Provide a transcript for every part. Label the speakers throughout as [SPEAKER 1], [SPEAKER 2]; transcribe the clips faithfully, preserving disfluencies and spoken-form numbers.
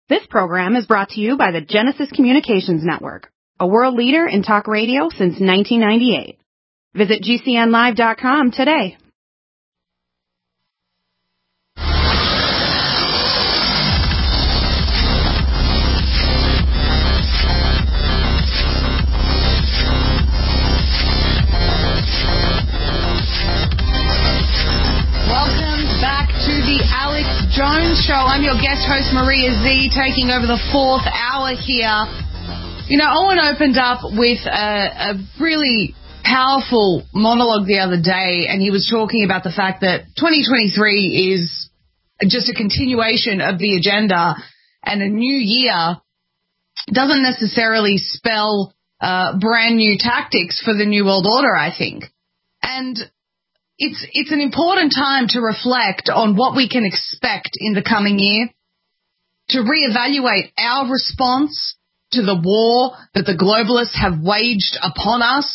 [SPEAKER 1] This program is brought to you by the Genesis Communications Network, a world leader in talk radio since nineteen ninety-eight. Visit G C N live dot com today.
[SPEAKER 2] Jones Show. I'm your guest host, Maria Z, taking over the fourth hour here. You know, Owen opened up with a, a really powerful monologue the other day, and he was talking about the fact that twenty twenty-three is just a continuation of the agenda, and a new year doesn't necessarily spell uh, brand new tactics for the New World Order, I think. And It's it's an important time to reflect on what we can expect in the coming year, to reevaluate our response to the war that the globalists have waged upon us,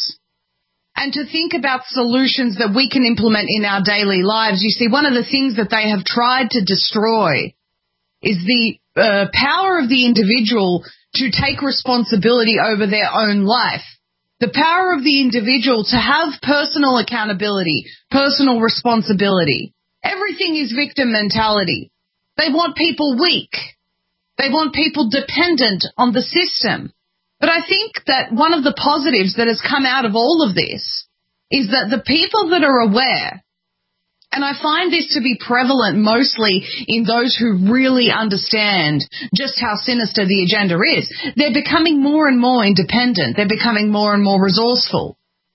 [SPEAKER 2] and to think about solutions that we can implement in our daily lives. You see, one of the things that they have tried to destroy is the uh, power of the individual to take responsibility over their own life. The power of the individual to have personal accountability, personal responsibility. Everything is victim mentality. They want people weak. They want people dependent on the system. But I think that one of the positives that has come out of all of this is that the people that are aware, and I find this to be prevalent mostly in those who really understand just how sinister the agenda is. They're becoming more and more independent. They're becoming more and more resourceful.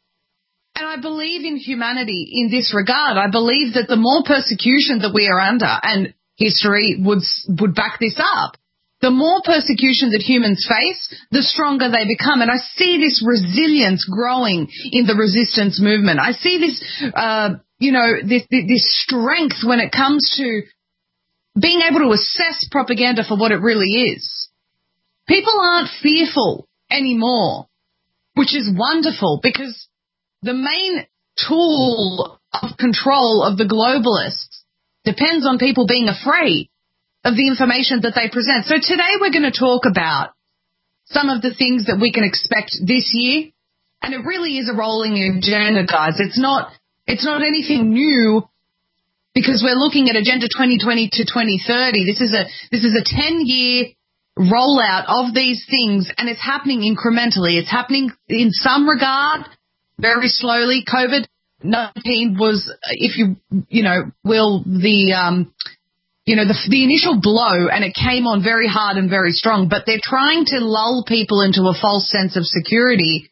[SPEAKER 2] And I believe in humanity in this regard. I believe that the more persecution that we are under, and history would would back this up, the more persecution that humans face, the stronger they become. And I see this resilience growing in the resistance movement. I see this uh you know, this, this strength when it comes to being able to assess propaganda for what it really is. People aren't fearful anymore, which is wonderful, because the main tool of control of the globalists depends on people being afraid of the information that they present. So today we're going to talk about some of the things that we can expect this year, and it really is a rolling agenda, guys. It's not It's not anything new, because we're looking at Agenda twenty twenty to twenty thirty. This is a this is a ten-year rollout of these things, and it's happening incrementally. It's happening in some regard very slowly. COVID nineteen was, if you you know, will the um you know the the initial blow, and it came on very hard and very strong. But they're trying to lull people into a false sense of security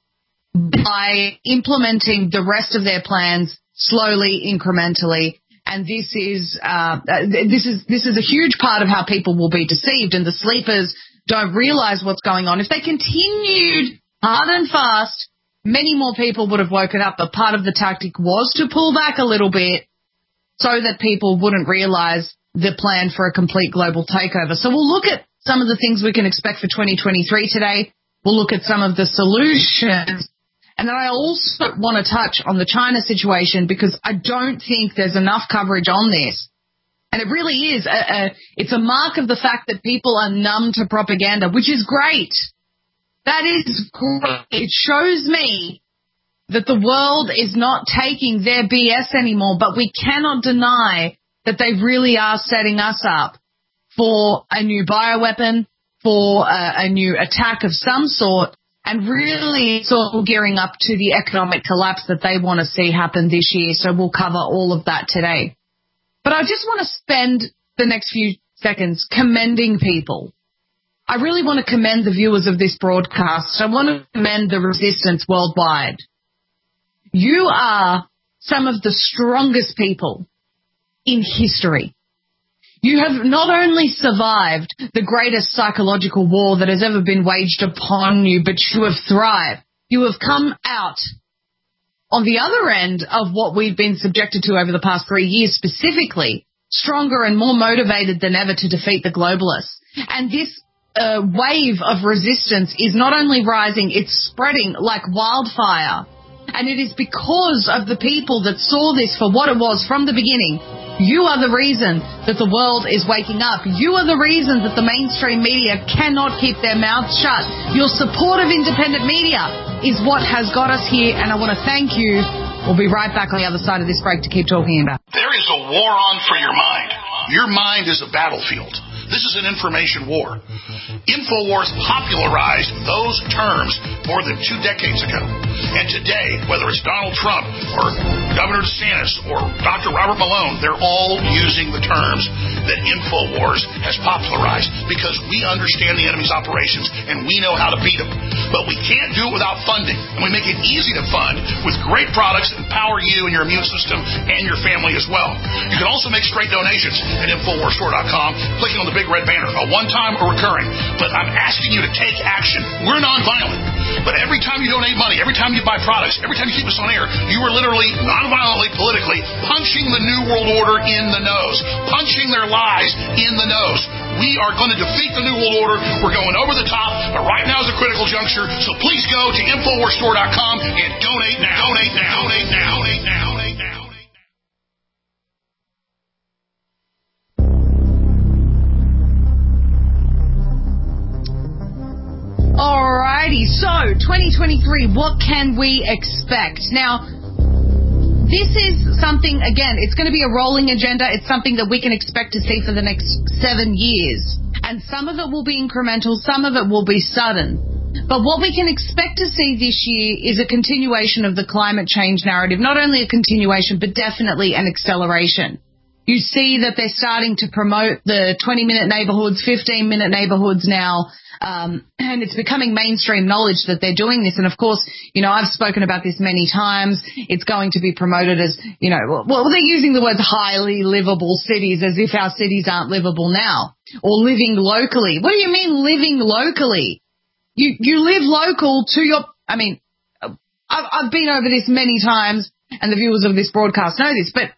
[SPEAKER 2] by implementing the rest of their plans slowly, incrementally, and this is uh, this is this is a huge part of how people will be deceived, and the sleepers don't realize what's going on. If they continued hard and fast, many more people would have woken up, but part of the tactic was to pull back a little bit so that people wouldn't realize the plan for a complete global takeover. So we'll look at some of the things we can expect for twenty twenty-three today. We'll look at some of the solutions. And then I also want to touch on the China situation, because I don't think there's enough coverage on this. And it really is. A, a, it's a mark of the fact that people are numb to propaganda, which is great. That is great. It shows me that the world is not taking their B S anymore, but we cannot deny that they really are setting us up for a new bioweapon, for a, a new attack of some sort. And really, it's all gearing up to the economic collapse that they want to see happen this year. So we'll cover all of that today. But I just want to spend the next few seconds commending people. I really want to commend the viewers of this broadcast. I want to commend the resistance worldwide. You are some of the strongest people in history. You have not only survived the greatest psychological war that has ever been waged upon you, but you have thrived. You have come out on the other end of what we've been subjected to over the past three years specifically, stronger and more motivated than ever to defeat the globalists. And this uh, wave of resistance is not only rising, it's spreading like wildfire And it is because of the people that saw this for what it was from the beginning. You are the reason that the world is waking up. You are the reason that the mainstream media cannot keep their mouths shut. Your support of independent media is what has got us here, and I want to thank you. We'll be right back on the other side of this break to keep talking about.
[SPEAKER 3] There is a war on for your mind. Your mind is a battlefield. This is an information war. InfoWars popularized those terms more than two decades ago. And today, whether it's Donald Trump or Governor DeSantis or Doctor Robert Malone, they're all using the terms that InfoWars has popularized because we understand the enemy's operations and we know how to beat them. But we can't do it without funding. And we make it easy to fund with great products that empower you and your immune system and your family as well. You can also make straight donations at Infowars Store dot com, clicking on the big red banner, a one-time or recurring. But I'm asking you to take action. We're nonviolent. But every time you donate money, every time you buy products, every time you keep us on air, you are literally, nonviolently, politically, punching the New World Order in the nose, punching their lies in the nose. We are going to defeat the New World Order. We're going over the top, but right now is a critical juncture, so please go to Infowars Store dot com and donate now. Donate now. Donate now. Donate now. Donate now.
[SPEAKER 2] Alrighty, so twenty twenty-three, what can we expect? Now, this is something, again, it's going to be a rolling agenda. It's something that we can expect to see for the next seven years. And some of it will be incremental, some of it will be sudden. But what we can expect to see this year is a continuation of the climate change narrative. Not only a continuation, but definitely an acceleration. You see that they're starting to promote the twenty-minute neighborhoods, fifteen-minute neighborhoods now, um, and it's becoming mainstream knowledge that they're doing this. And, of course, you know, I've spoken about this many times. It's going to be promoted as, you know, well, they're using the words highly livable cities as if our cities aren't livable now, or living locally. What do you mean living locally? You you live local to your, I mean, I've, I've been over this many times, and the viewers of this broadcast know this, but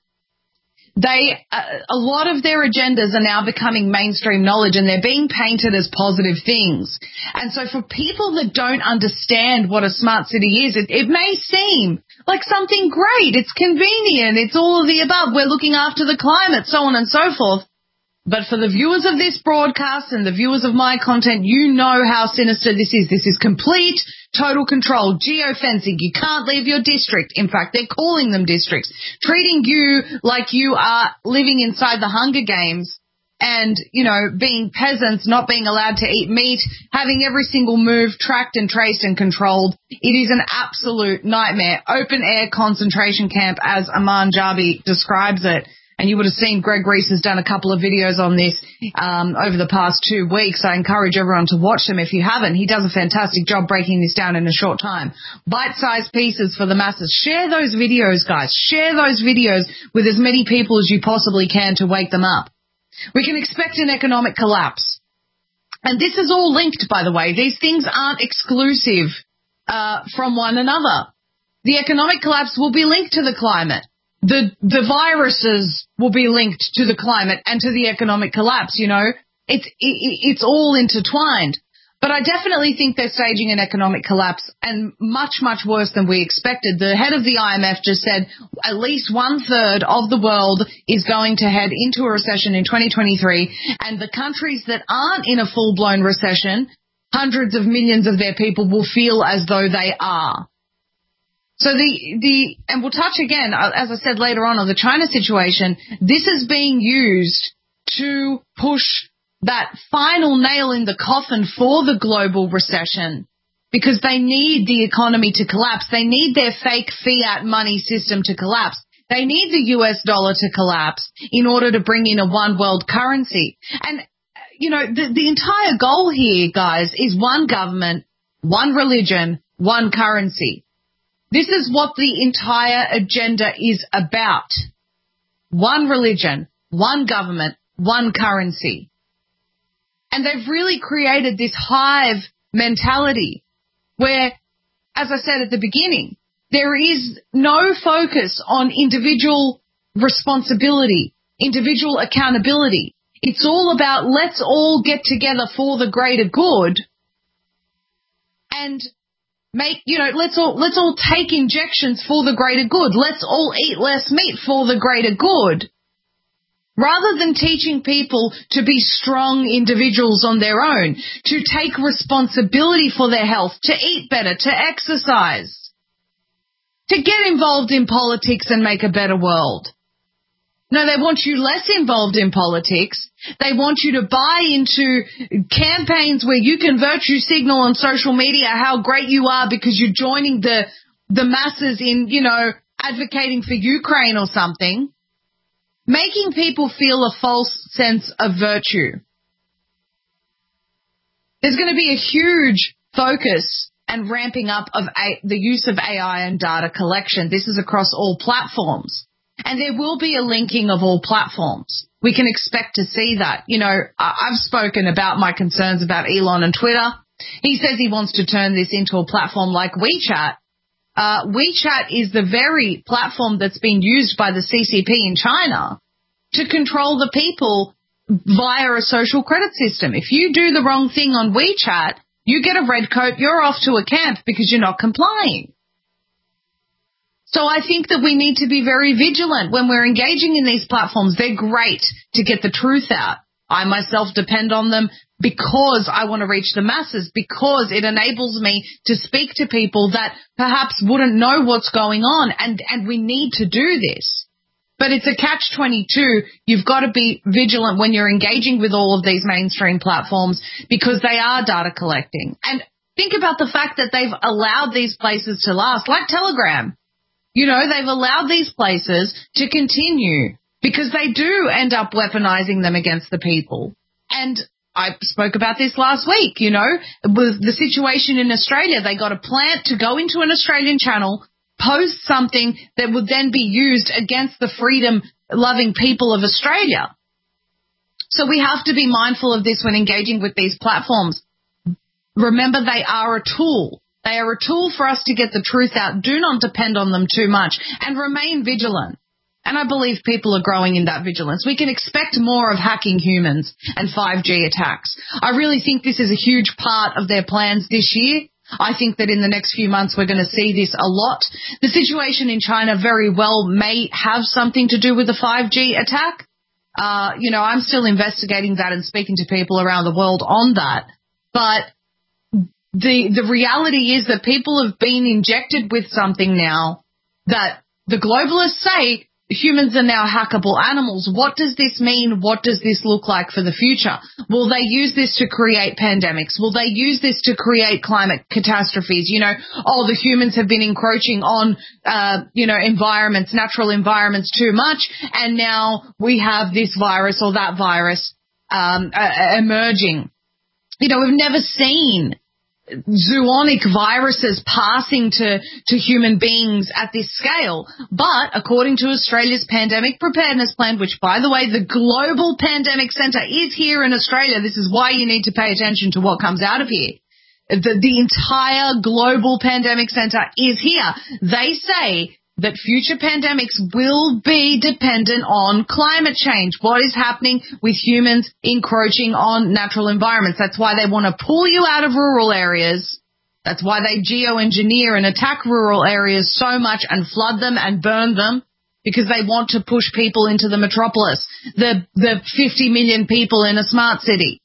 [SPEAKER 2] They, uh, a lot of their agendas are now becoming mainstream knowledge, and they're being painted as positive things. And so for people that don't understand what a smart city is, it, it may seem like something great. It's convenient. It's all of the above. We're looking after the climate, so on and so forth. But for the viewers of this broadcast and the viewers of my content, you know how sinister this is. This is complete, total control, geofencing. You can't leave your district. In fact, they're calling them districts. Treating you like you are living inside the Hunger Games and, you know, being peasants, not being allowed to eat meat, having every single move tracked and traced and controlled. It is an absolute nightmare. Open-air concentration camp, as Aman Jabi describes it. And you would have seen Greg Reese has done a couple of videos on this um, over the past two weeks. I encourage everyone to watch them if you haven't. He does a fantastic job breaking this down in a short time. Bite-sized pieces for the masses. Share those videos, guys. Share those videos with as many people as you possibly can to wake them up. We can expect an economic collapse. And this is all linked, by the way. These things aren't exclusive uh, from one another. The economic collapse will be linked to the climate. The the viruses will be linked to the climate and to the economic collapse, you know. It's it, it's all intertwined. But I definitely think they're staging an economic collapse, and much, much worse than we expected. The head of the I M F just said at least one-third of the world is going to head into a recession in twenty twenty-three, and the countries that aren't in a full-blown recession, hundreds of millions of their people will feel as though they are. So the, the, and we'll touch again, as I said later on, on the China situation. This is being used to push that final nail in the coffin for the global recession, because they need the economy to collapse. They need their fake fiat money system to collapse. They need the U S dollar to collapse in order to bring in a one world currency. And, you know, the, the entire goal here, guys, is one government, one religion, one currency. This is what the entire agenda is about. One religion, one government, one currency. And they've really created this hive mentality where, as I said at the beginning, there is no focus on individual responsibility, individual accountability. It's all about let's all get together for the greater good. And make, you know, let's all, let's all take injections for the greater good. Let's all eat less meat for the greater good. Rather than teaching people to be strong individuals on their own, to take responsibility for their health, to eat better, to exercise, to get involved in politics and make a better world. No, they want you less involved in politics. They want you to buy into campaigns where you can virtue signal on social media how great you are because you're joining the, the masses in, you know, advocating for Ukraine or something. Making people feel a false sense of virtue. There's going to be a huge focus and ramping up of a, the use of A I and data collection. This is across all platforms. And there will be a linking of all platforms. We can expect to see that. You know, I've spoken about my concerns about Elon and Twitter. He says he wants to turn this into a platform like WeChat. Uh, WeChat is the very platform that's been used by the C C P in China to control the people via a social credit system. If you do the wrong thing on WeChat, you get a red coat, you're off to a camp because you're not complying. So I think that we need to be very vigilant when we're engaging in these platforms. They're great to get the truth out. I myself depend on them because I want to reach the masses, because it enables me to speak to people that perhaps wouldn't know what's going on, and, and we need to do this. But it's a catch twenty-two. You've got to be vigilant when you're engaging with all of these mainstream platforms because they are data collecting. And think about the fact that they've allowed these places to last, like Telegram. You know, they've allowed these places to continue because they do end up weaponizing them against the people. And I spoke about this last week, you know, with the situation in Australia. They got a plant to go into an Australian channel, post something that would then be used against the freedom-loving people of Australia. So we have to be mindful of this when engaging with these platforms. Remember, they are a tool. They are a tool for us to get the truth out. Do not depend on them too much and remain vigilant. And I believe people are growing in that vigilance. We can expect more of hacking humans and five G attacks. I really think this is a huge part of their plans this year. I think that in the next few months we're going to see this a lot. The situation in China very well may have something to do with the five G attack. Uh, you know, I'm still investigating that and speaking to people around the world on that. But the the reality is that people have been injected with something now that the globalists say humans are now hackable animals. What does this mean? What does this look like for the future? Will they use this to create pandemics? Will they use this to create climate catastrophes? You know, oh, the humans have been encroaching on, uh, you know, environments, natural environments too much, and now we have this virus or that virus um, uh, emerging. You know, we've never seen zoonotic viruses passing to, to human beings at this scale. But according to Australia's Pandemic Preparedness Plan, which, by the way, the Global Pandemic Centre is here in Australia. This is why you need to pay attention to what comes out of here. The, the entire Global Pandemic Centre is here. They say that future pandemics will be dependent on climate change, what is happening with humans encroaching on natural environments. That's why they want to pull you out of rural areas. That's why they geoengineer and attack rural areas so much and flood them and burn them, because they want to push people into the metropolis, the, the fifty million people in a smart city.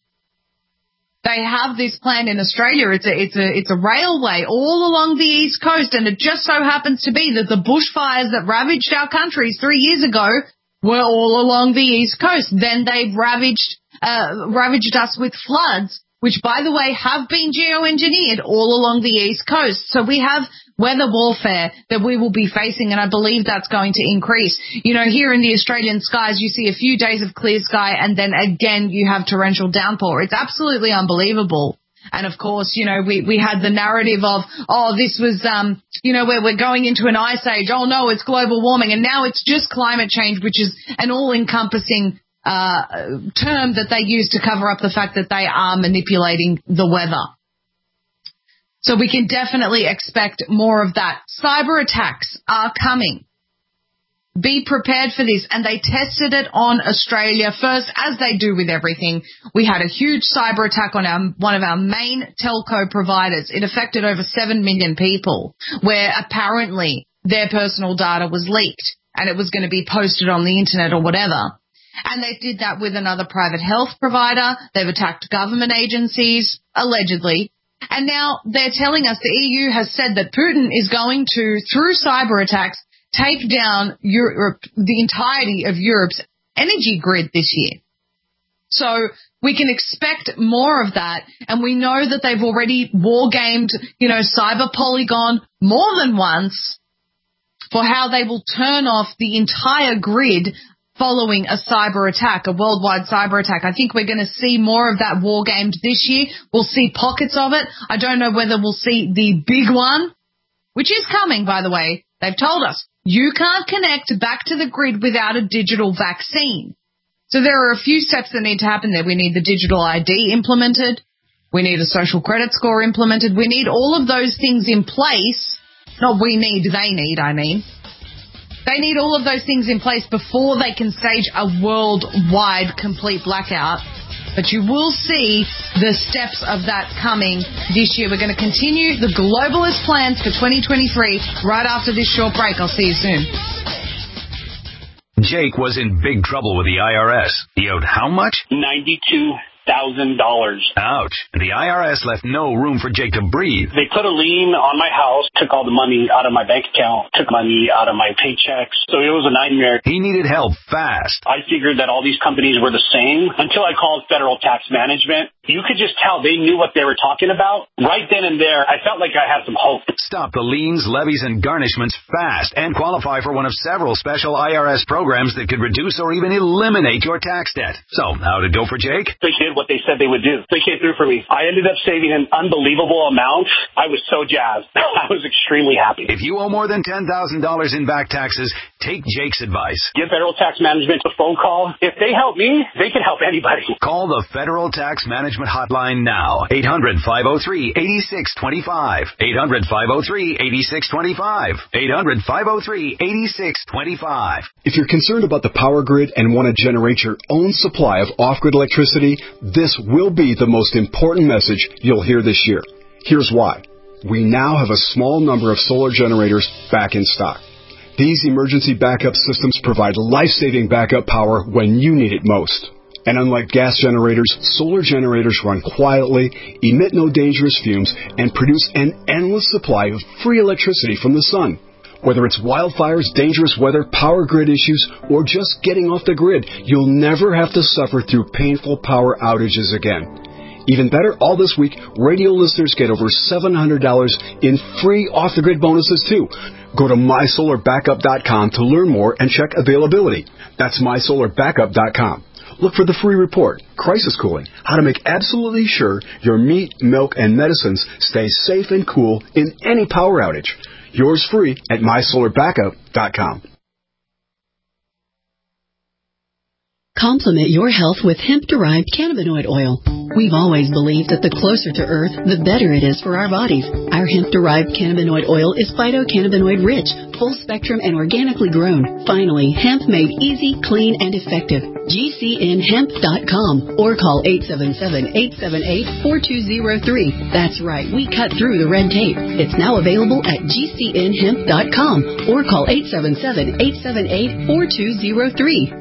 [SPEAKER 2] They have this plan in Australia. It's a, it's a, it's a railway all along the East Coast, and it just so happens to be that the bushfires that ravaged our countries three years ago were all along the East Coast. Then they've ravaged, uh, ravaged us with floods, which, by the way, have been geoengineered all along the East Coast. So we have weather warfare that we will be facing, and I believe that's going to increase. You know, here in the Australian skies, you see a few days of clear sky, and then again you have torrential downpour. It's absolutely unbelievable. And of course, you know, we, we had the narrative of, oh, this was, um, you know, where we're going into an ice age. Oh no, it's global warming. And now it's just climate change, which is an all-encompassing uh term that they use to cover up the fact that they are manipulating the weather. So we can definitely expect more of that. Cyber attacks are coming. Be prepared for this. And they tested it on Australia first, as they do with everything. We had a huge cyber attack on our, one of our main telco providers. It affected over seven million people, where apparently their personal data was leaked and it was going to be posted on the internet or whatever. And they did that with another private health provider. They've attacked government agencies, allegedly. And now they're telling us the E U has said that Putin is going to, through cyber attacks, take down Europe, the entirety of Europe's energy grid this year. So we can expect more of that. And we know that they've already war-gamed, you know, Cyber Polygon more than once for how they will turn off the entire grid following a cyber attack, a worldwide cyber attack. I think we're going to see more of that war gamed this year. We'll see pockets of it. I don't know whether we'll see the big one, which is coming, by the way. They've told us you can't connect back to the grid without a digital vaccine. So there are a few steps that need to happen there. We need the digital I D implemented. We need a social credit score implemented. We need all of those things in place. Not we need, they need, I mean. They need all of those things in place before they can stage a worldwide complete blackout. But you will see the steps of that coming this year. We're going to continue the globalist plans for twenty twenty-three right after this short break. I'll see you soon.
[SPEAKER 4] Jake was in big trouble with the I R S. He owed how much?
[SPEAKER 5] ninety-two thousand dollars.
[SPEAKER 4] Ouch. The I R S left no room for Jake to breathe.
[SPEAKER 5] They put a lien on my house, took all the money out of my bank account, took money out of my paychecks. So it was a nightmare.
[SPEAKER 4] He needed help fast.
[SPEAKER 5] I figured that all these companies were the same until I called Federal Tax Management. You could just tell they knew what they were talking about. Right then and there, I felt like I had some hope.
[SPEAKER 4] Stop the liens, levies, and garnishments fast and qualify for one of several special I R S programs that could reduce or even eliminate your tax debt. So, how'd it go for Jake?
[SPEAKER 5] They did what they said they would do. They came through for me. I ended up saving an unbelievable amount. I was so jazzed. I was extremely happy.
[SPEAKER 4] If you owe more than ten thousand dollars in back taxes, take Jake's advice.
[SPEAKER 5] Give Federal Tax Management a phone call. If they help me, they can help anybody.
[SPEAKER 4] Call the Federal Tax Management Hotline now. eight hundred, five oh three, eight six two five. eight hundred, five oh three, eight six two five. eight hundred, five oh three, eight six two five.
[SPEAKER 6] If you're concerned about the power grid and want to generate your own supply of off-grid electricity, this will be the most important message you'll hear this year. Here's why. We now have a small number of solar generators back in stock. These emergency backup systems provide life-saving backup power when you need it most. And unlike gas generators, solar generators run quietly, emit no dangerous fumes, and produce an endless supply of free electricity from the sun. Whether it's wildfires, dangerous weather, power grid issues, or just getting off the grid, you'll never have to suffer through painful power outages again. Even better, all this week, radio listeners get over seven hundred dollars in free off-the-grid bonuses, too. Go to my solar backup dot com to learn more and check availability. That's my solar backup dot com. Look for the free report, Crisis Cooling, how to make absolutely sure your meat, milk, and medicines stay safe and cool in any power outage. Yours free at my solar backup dot com.
[SPEAKER 7] Complement your health with hemp-derived cannabinoid oil. We've always believed that the closer to Earth, the better it is for our bodies. Our hemp-derived cannabinoid oil is phytocannabinoid-rich, full-spectrum, and organically grown. Finally, hemp made easy, clean, and effective. G C N hemp dot com or call eight seven seven, eight seven eight, four two zero three. That's right, we cut through the red tape. It's now available at G C N hemp dot com or call eight seven seven, eight seven eight, four two zero three.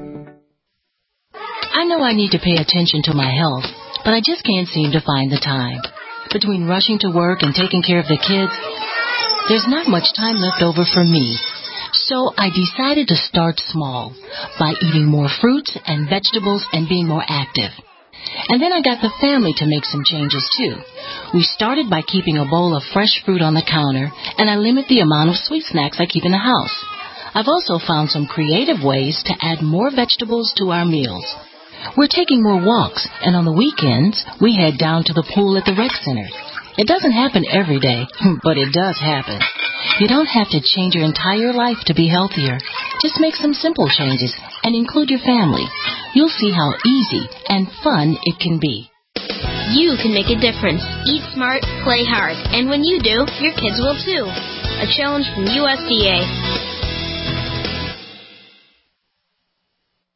[SPEAKER 8] I know I need to pay attention to my health, but I just can't seem to find the time. Between rushing to work and taking care of the kids, there's not much time left over for me. So I decided to start small by eating more fruits and vegetables and being more active. And then I got the family to make some changes too. We started by keeping a bowl of fresh fruit on the counter, and I limit the amount of sweet snacks I keep in the house. I've also found some creative ways to add more vegetables to our meals. We're taking more walks, and on the weekends, we head down to the pool at the rec center. It doesn't happen every day, but it does happen. You don't have to change your entire life to be healthier. Just make some simple changes and include your family. You'll see how easy and fun it can be.
[SPEAKER 9] You can make a difference. Eat smart, play hard. And when you do, your kids will too. A challenge from U S D A.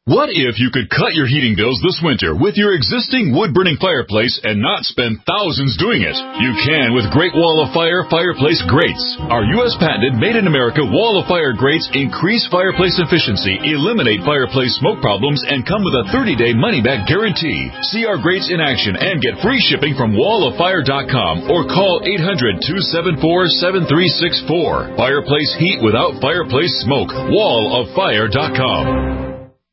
[SPEAKER 10] What if you could cut your heating bills this winter with your existing wood-burning fireplace and not spend thousands doing it? You can with Great Wall of Fire fireplace grates. Our U S patented made-in-America Wall of Fire grates increase fireplace efficiency, eliminate fireplace smoke problems, and come with a thirty-day money-back guarantee. See our grates in action and get free shipping from wall of fire dot com or call eight hundred, two seven four, seven three six four. Fireplace heat without fireplace smoke. wall of fire dot com.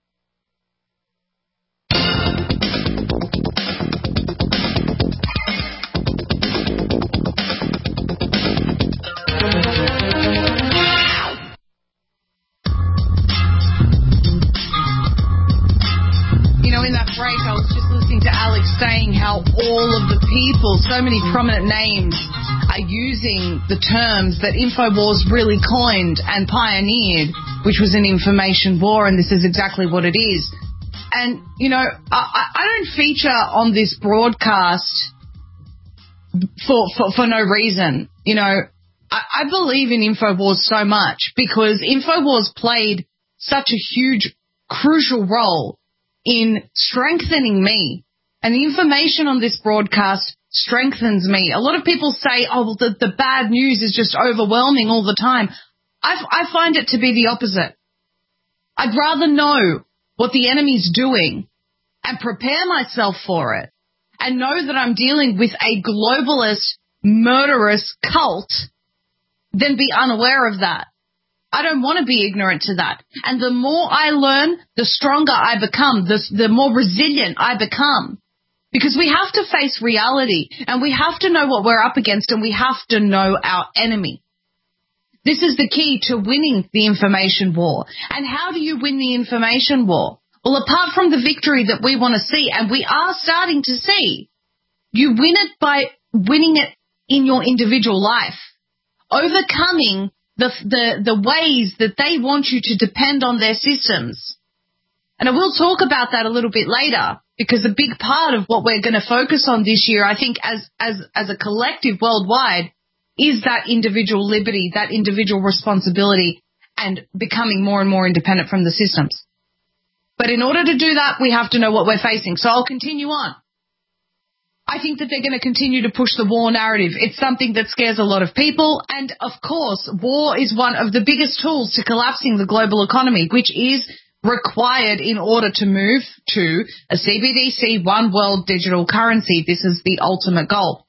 [SPEAKER 2] Saying how all of the people, so many prominent names, are using the terms that InfoWars really coined and pioneered, which was an information war, and this is exactly what it is. And, you know, I, I don't feature on this broadcast for, for, for no reason. You know, I, I believe in InfoWars so much because InfoWars played such a huge, crucial role in strengthening me. And the information on this broadcast strengthens me. A lot of people say, oh, well, the, the bad news is just overwhelming all the time. I, I find it to be the opposite. I'd rather know what the enemy's doing and prepare myself for it and know that I'm dealing with a globalist, murderous cult than be unaware of that. I don't want to be ignorant to that. And the more I learn, the stronger I become, the, the more resilient I become. Because we have to face reality, and we have to know what we're up against, and we have to know our enemy. This is the key to winning the information war. And how do you win the information war? Well, apart from the victory that we want to see, and we are starting to see, you win it by winning it in your individual life, overcoming the, the, the ways that they want you to depend on their systems. And I will talk about that a little bit later, because a big part of what we're going to focus on this year, I think, as, as, as a collective worldwide, is that individual liberty, that individual responsibility, and becoming more and more independent from the systems. But in order to do that, we have to know what we're facing. So I'll continue on. I think that they're going to continue to push the war narrative. It's something that scares a lot of people. And, of course, war is one of the biggest tools to collapsing the global economy, which is required in order to move to a C B D C, one world digital currency. This is the ultimate goal.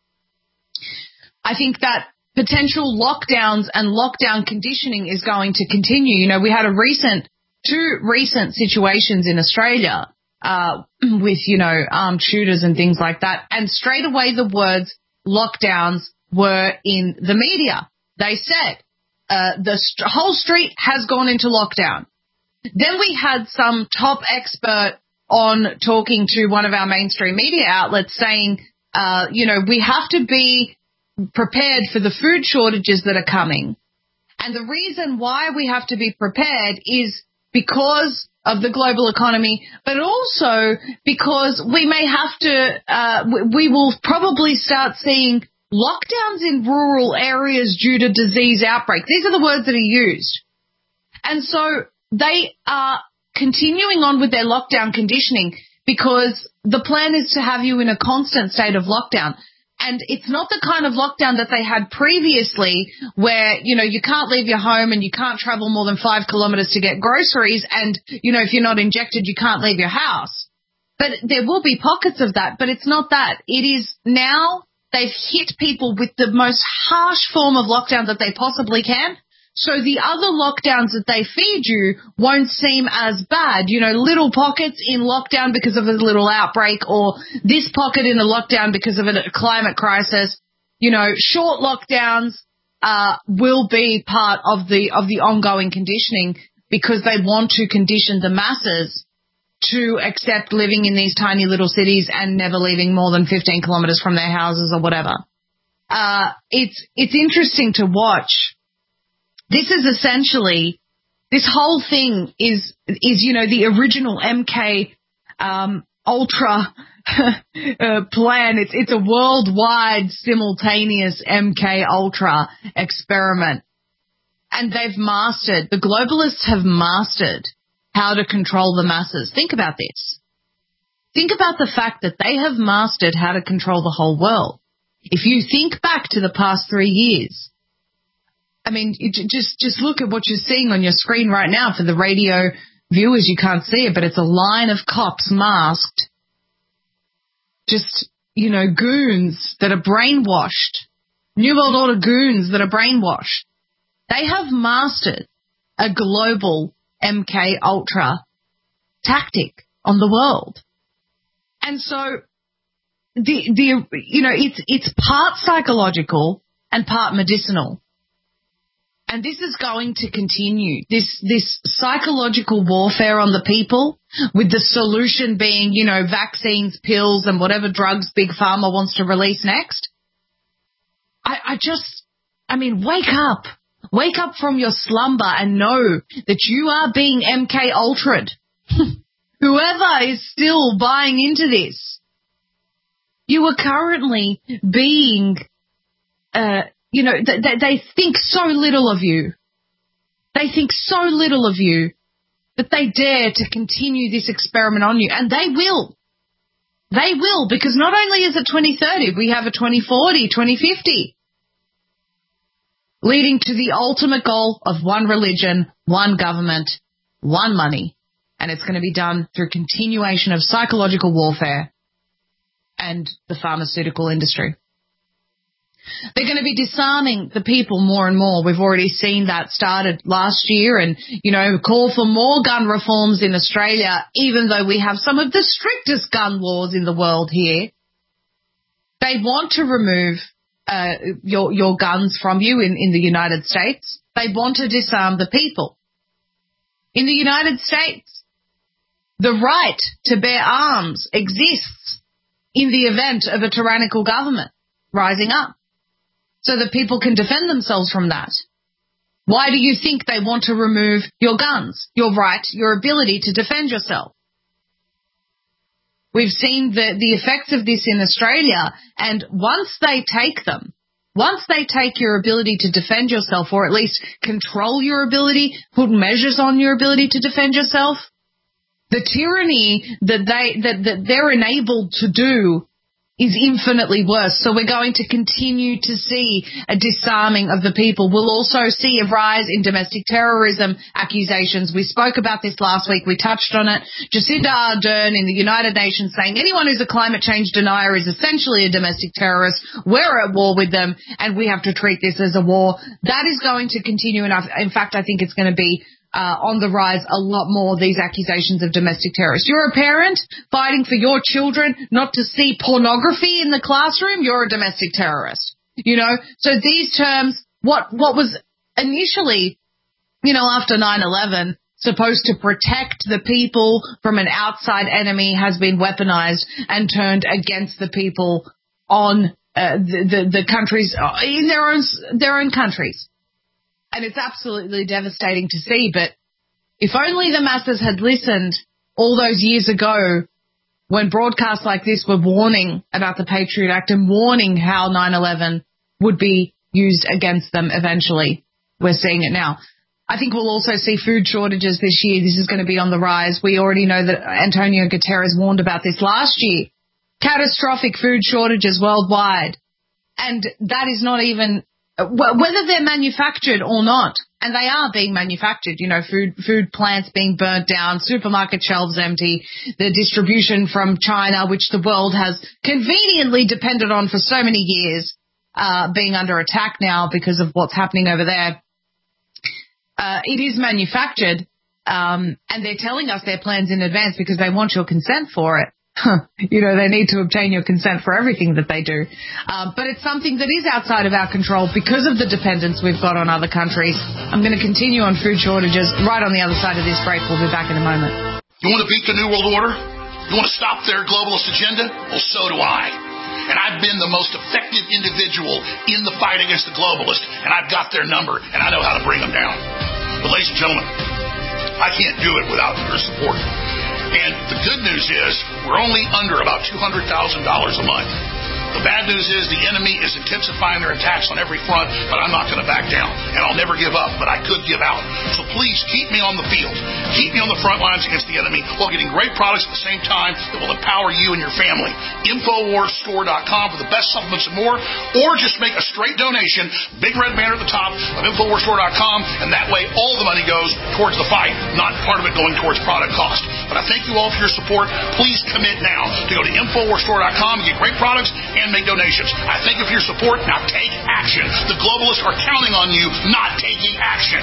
[SPEAKER 2] I think that potential lockdowns and lockdown conditioning is going to continue. You know, we had a recent, two recent situations in Australia uh, with, you know, armed shooters and things like that. And straight away the words lockdowns were in the media. They said uh, the st- whole street has gone into lockdown. Then we had some top expert on talking to one of our mainstream media outlets saying, uh, you know, we have to be prepared for the food shortages that are coming. And the reason why we have to be prepared is because of the global economy, but also because we may have to, uh, we will probably start seeing lockdowns in rural areas due to disease outbreak. These are the words that are used. And so they are continuing on with their lockdown conditioning because the plan is to have you in a constant state of lockdown. And it's not the kind of lockdown that they had previously where, you know, you can't leave your home and you can't travel more than five kilometers to get groceries. And, you know, if you're not injected, you can't leave your house. But there will be pockets of that, but it's not that. It is now they've hit people with the most harsh form of lockdown that they possibly can. So the other lockdowns that they feed you won't seem as bad. You know, little pockets in lockdown because of a little outbreak, or this pocket in a lockdown because of a climate crisis. You know, short lockdowns uh, will be part of the of the ongoing conditioning because they want to condition the masses to accept living in these tiny little cities and never leaving more than fifteen kilometers from their houses or whatever. Uh, it's it's interesting to watch. This is essentially, this whole thing is, is, you know, the original M K um, Ultra uh, plan. It's, it's a worldwide simultaneous M K Ultra experiment. And they've mastered, the globalists have mastered how to control the masses. Think about this. Think about the fact that they have mastered how to control the whole world. If you think back to the past three years, I mean, just just look at what you're seeing on your screen right now. For the radio viewers, you can't see it, but it's a line of cops masked. Just, you know, goons that are brainwashed. New World Order goons that are brainwashed. They have mastered a global M K Ultra tactic on the world. And so, the, the, you know, it's, it's part psychological and part medicinal. And this is going to continue, this, this psychological warfare on the people, with the solution being, you know, vaccines, pills, and whatever drugs Big Pharma wants to release next. I, I just, I mean, wake up. Wake up from your slumber and know that you are being M K Ultra'd. Whoever is still buying into this, you are currently being, uh, you know, th- th- they think so little of you. They think so little of you that they dare to continue this experiment on you. And they will. They will, because not only is it twenty thirty, we have a twenty forty, twenty fifty. Leading to the ultimate goal of one religion, one government, one money. And it's going to be done through continuation of psychological warfare and the pharmaceutical industry. They're going to be disarming the people more and more. We've already seen that started last year, and, you know, call for more gun reforms in Australia, even though we have some of the strictest gun laws in the world here. They want to remove uh, your, your guns from you in, in the United States. They want to disarm the people. In the United States, the right to bear arms exists in the event of a tyrannical government rising up, so that people can defend themselves from that. Why do you think they want to remove your guns, your right, your ability to defend yourself? We've seen the, the effects of this in Australia, and once they take them, once they take your ability to defend yourself, or at least control your ability, put measures on your ability to defend yourself, the tyranny that they that, that they're enabled to do is infinitely worse. So we're going to continue to see a disarming of the people. We'll also see a rise in domestic terrorism accusations. We spoke about this last week. We touched on it. Jacinda Ardern in the United Nations saying anyone who's a climate change denier is essentially a domestic terrorist. We're at war with them, and we have to treat this as a war. That is going to continue. And in fact, I think it's going to be Uh, on the rise a lot more, these accusations of domestic terrorists. You're a parent fighting for your children not to see pornography in the classroom, you're a domestic terrorist. You know, so these terms, what, what was initially, you know, after nine eleven, supposed to protect the people from an outside enemy has been weaponized and turned against the people on uh, the, the, the countries, in their own, their own countries. And it's absolutely devastating to see, but if only the masses had listened all those years ago when broadcasts like this were warning about the Patriot Act and warning how nine eleven would be used against them eventually. We're seeing it now. I think we'll also see food shortages this year. This is going to be on the rise. We already know that Antonio Guterres warned about this last year. Catastrophic food shortages worldwide. And that is not even whether they're manufactured or not, and they are being manufactured, you know, food food plants being burnt down, supermarket shelves empty, the distribution from China, which the world has conveniently depended on for so many years, uh, being under attack now because of what's happening over there. Uh, it is manufactured, um, and they're telling us their plans in advance because they want your consent for it. You know, they need to obtain your consent for everything that they do. Uh, but it's something that is outside of our control because of the dependence we've got on other countries. I'm going to continue on food shortages right on the other side of this break. We'll be back in a moment.
[SPEAKER 3] You want to beat the New World Order? You want to stop their globalist agenda? Well, so do I. And I've been the most effective individual in the fight against the globalists, and I've got their number, and I know how to bring them down. But ladies and gentlemen, I can't do it without your support. And the good news is we're only under about two hundred thousand dollars a month. The bad news is the enemy is intensifying their attacks on every front, but I'm not going to back down, and I'll never give up, but I could give out. So please keep me on the field. Keep me on the front lines against the enemy while getting great products at the same time that will empower you and your family. Infowars Store dot com for the best supplements and more, or just make a straight donation, big red banner at the top of Infowars Store dot com, and that way all the money goes towards the fight, not part of it going towards product cost. But I thank you all for your support. Please commit now to go to Infowars Store dot com and get great products and make donations. I thank you for your support. Now take action. The globalists are counting on you not taking action.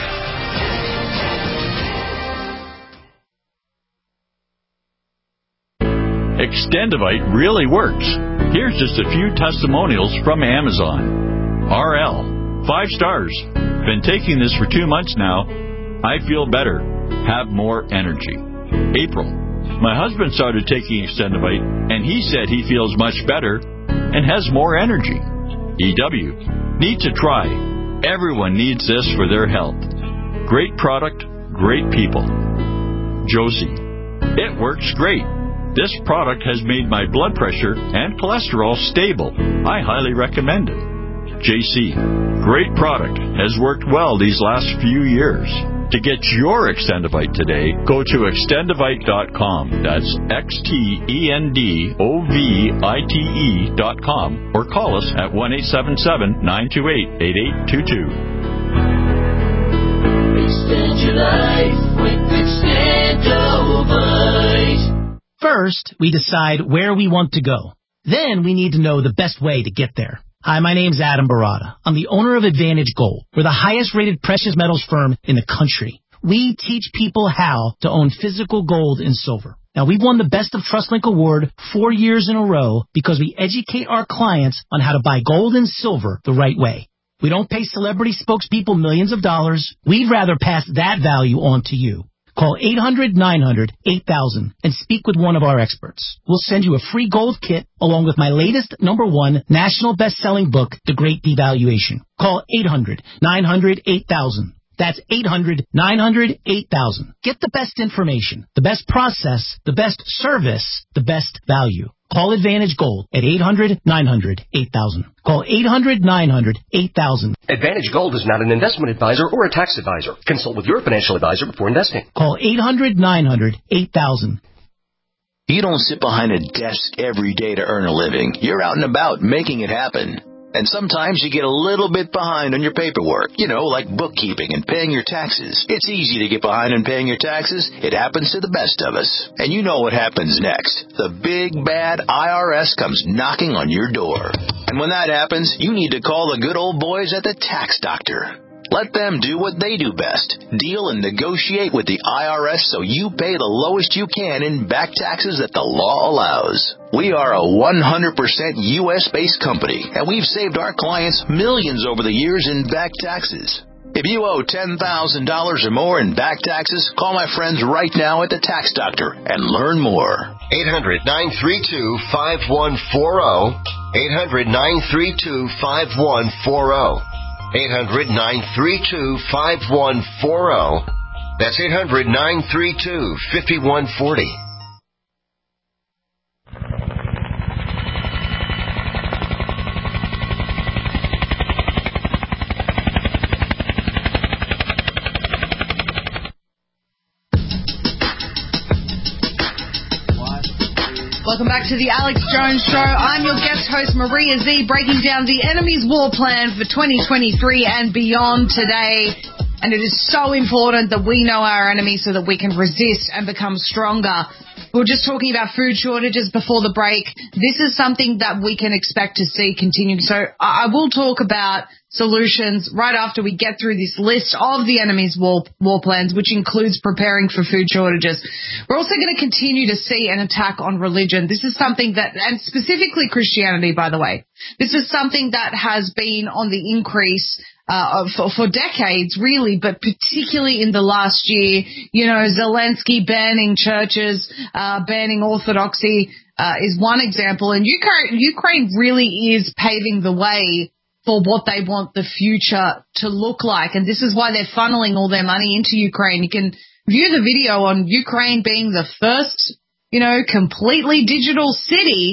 [SPEAKER 11] Extendivite really works. Here's just a few testimonials from Amazon. R L, five stars. Been taking this for two months now. I feel better. Have more energy. April, my husband started taking Extendivite, and he said he feels much better and has more energy. E W, need to try. Everyone needs this for their health. Great product, great people. Josie, it works great. This product has made my blood pressure and cholesterol stable. I highly recommend it. J C, great product. Has worked well these last few years. To get your Extendivite today, go to extendivite dot com. That's X T E N D O V I T E dot com. Or call us at one eight seven seven, nine two eight, eight eight two two.
[SPEAKER 12] Extend your life with Extendivite. First, we decide where we want to go. Then we need to know the best way to get there. Hi, my name's Adam Barada. I'm the owner of Advantage Gold. We're the highest-rated precious metals firm in the country. We teach people how to own physical gold and silver. Now, we've won the Best of TrustLink Award four years in a row because we educate our clients on how to buy gold and silver the right way. We don't pay celebrity spokespeople millions of dollars. We'd rather pass that value on to you. Call eight hundred, nine hundred, eight thousand and speak with one of our experts. We'll send you a free gold kit along with my latest number one national best-selling book, The Great Devaluation. Call eight hundred, nine hundred, eight thousand. That's eight hundred, nine hundred, eight thousand. Get the best information, the best process, the best service, the best value. Call Advantage Gold at eight hundred, nine hundred, eight thousand. Call eight hundred, nine hundred, eight thousand.
[SPEAKER 13] Advantage Gold is not an investment advisor or a tax advisor. Consult with your financial advisor before investing.
[SPEAKER 12] Call eight hundred, nine hundred, eight thousand.
[SPEAKER 14] You don't sit behind a desk every day to earn a living. You're out and about making it happen. And sometimes you get a little bit behind on your paperwork, you know, like bookkeeping and paying your taxes. It's easy to get behind on paying your taxes. It happens to the best of us. And you know what happens next. The big, bad I R S comes knocking on your door. And when that happens, you need to call the good old boys at the Tax Doctor. Let them do what they do best. Deal and negotiate with the I R S so you pay the lowest you can in back taxes that the law allows. We are a one hundred percent U S-based company, and we've saved our clients millions over the years in back taxes. If you owe ten thousand dollars or more in back taxes, call my friends right now at the Tax Doctor and learn more.
[SPEAKER 15] eight hundred, nine three two, five one four zero. eight hundred, nine three two, five one four zero. eight hundred, nine three two, five one four zero. That's eight hundred, nine three two, five one four zero.
[SPEAKER 2] Welcome back to the Alex Jones Show. I'm your guest host, Maria Z, breaking down the enemy's war plan for twenty twenty-three and beyond today. And it is so important that we know our enemy so that we can resist and become stronger. We were just talking about food shortages before the break. This is something that we can expect to see continue. So I will talk about solutions right after we get through this list of the enemy's war, war plans, which includes preparing for food shortages. We're also going to continue to see an attack on religion. This is something that, and specifically Christianity, by the way, this is something that has been on the increase Uh, for, for decades, really, but particularly in the last year. You know, Zelensky banning churches, uh, banning orthodoxy uh, is one example. And Ukraine, Ukraine really is paving the way for what they want the future to look like. And this is why they're funneling all their money into Ukraine. You can view the video on Ukraine being the first, you know, completely digital city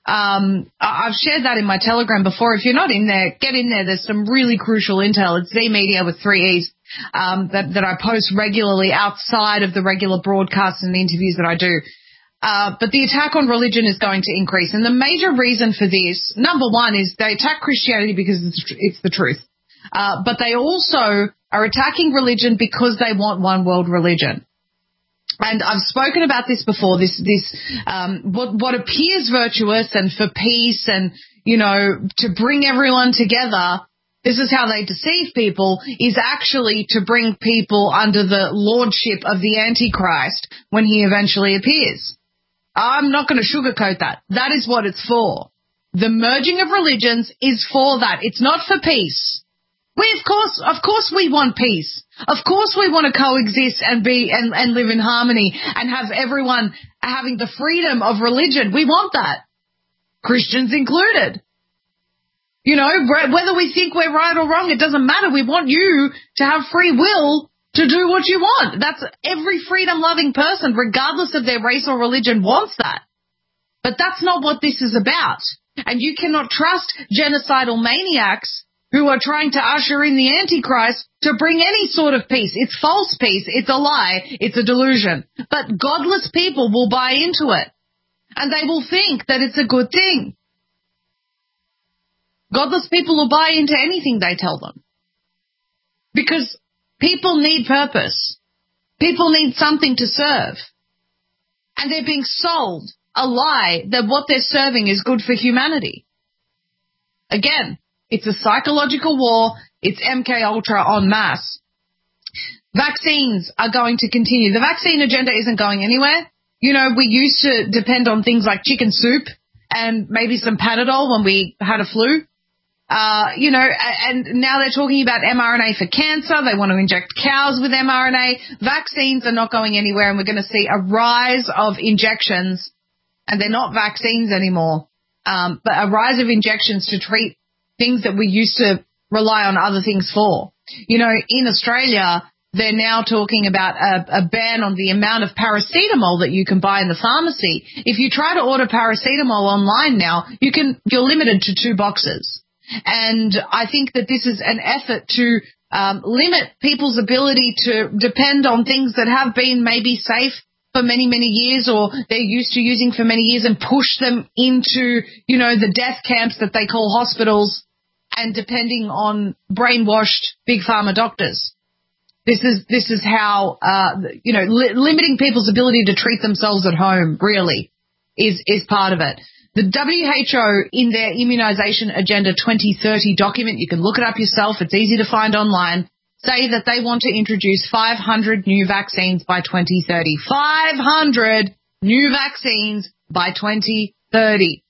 [SPEAKER 2] Um, I've shared that in my Telegram before. If you're not in there, get in there. There's some really crucial intel. It's Z Media with three E's, um, that, that I post regularly outside of the regular broadcasts and interviews that I do. Uh, but the attack on religion is going to increase. And the major reason for this, number one, is they attack Christianity because it's, it's the truth. Uh, but they also are attacking religion because they want one world religion. And I've spoken about this before, this, this, um, what, what appears virtuous and for peace and, you know, to bring everyone together, this is how they deceive people, is actually to bring people under the lordship of the Antichrist when he eventually appears. I'm not going to sugarcoat that. That is what it's for. The merging of religions is for that. It's not for peace. We, of course, of course we want peace. Of course we want to coexist and be, and, and live in harmony and have everyone having the freedom of religion. We want that. Christians included. You know, whether we think we're right or wrong, it doesn't matter. We want you to have free will to do what you want. That's every freedom-loving person, regardless of their race or religion, wants that. But that's not what this is about. And you cannot trust genocidal maniacs who are trying to usher in the Antichrist to bring any sort of peace. It's false peace. It's a lie. It's a delusion. But godless people will buy into it. And they will think that it's a good thing. Godless people will buy into anything they tell them. Because people need purpose. People need something to serve. And they're being sold a lie that what they're serving is good for humanity. Again, it's a psychological war. It's M K Ultra en masse. Vaccines are going to continue. The vaccine agenda isn't going anywhere. You know, we used to depend on things like chicken soup and maybe some Panadol when we had a flu. Uh, you know, and now they're talking about mRNA for cancer. They want to inject cows with mRNA. Vaccines are not going anywhere, and we're going to see a rise of injections, and they're not vaccines anymore, um, but a rise of injections to treat things that we used to rely on other things for. You know, in Australia, they're now talking about a, a ban on the amount of paracetamol that you can buy in the pharmacy. If you try to order paracetamol online now, you can, you're limited to two boxes. And I think that this is an effort to um, limit people's ability to depend on things that have been maybe safe for many, many years, or they're used to using for many years, and push them into, you know, the death camps that they call hospitals, and depending on brainwashed big pharma doctors. This is this is how, uh, you know, li- limiting people's ability to treat themselves at home really is is part of it. The W H O, in their Immunization Agenda twenty thirty document, you can look it up yourself, it's easy to find online, say that they want to introduce five hundred new vaccines by twenty thirty. five hundred new vaccines by twenty thirty.